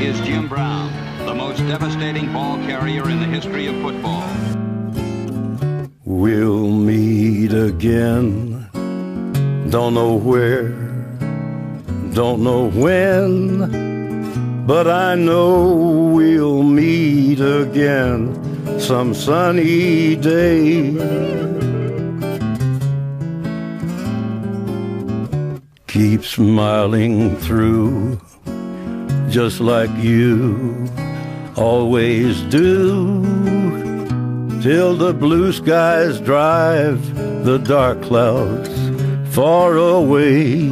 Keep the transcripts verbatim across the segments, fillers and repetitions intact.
is Jim Brown, the most devastating ball carrier in the history of football. We'll meet again, don't know where, don't know when, but I know we'll meet again some sunny day. Keep smiling through, just like you always do, till the blue skies drive the dark clouds far away.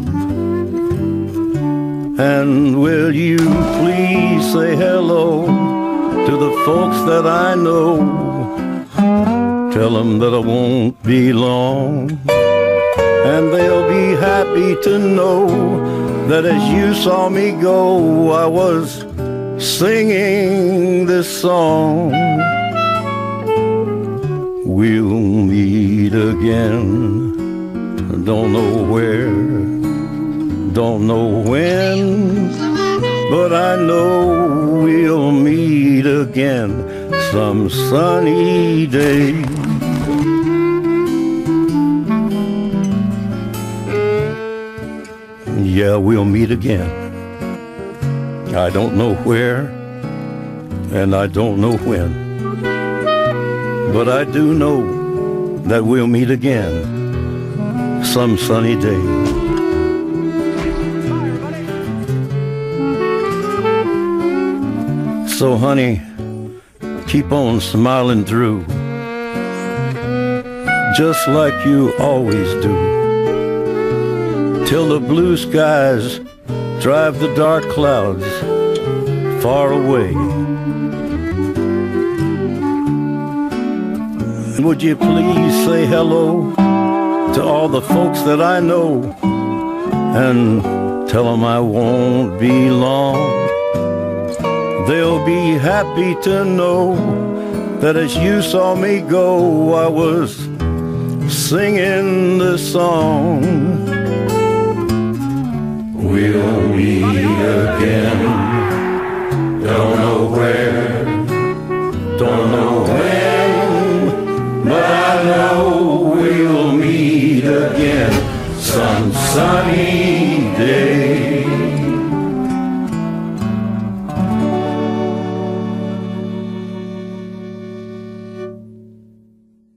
And will you please say hello to the folks that I know? Tell them that I won't be long, and they'll be happy to know that as you saw me go, I was singing this song. We'll meet again, don't know where, don't know when, but I know we'll meet again some sunny day. Yeah, we'll meet again. I don't know where, and I don't know when, but I do know that we'll meet again some sunny day. So honey, keep on smiling through, just like you always do, till the blue skies drive the dark clouds far away. And would you please say hello to all the folks that I know, and tell them I won't be long. They'll be happy to know that as you saw me go, I was singing this song. We'll meet again, don't know where, don't know when,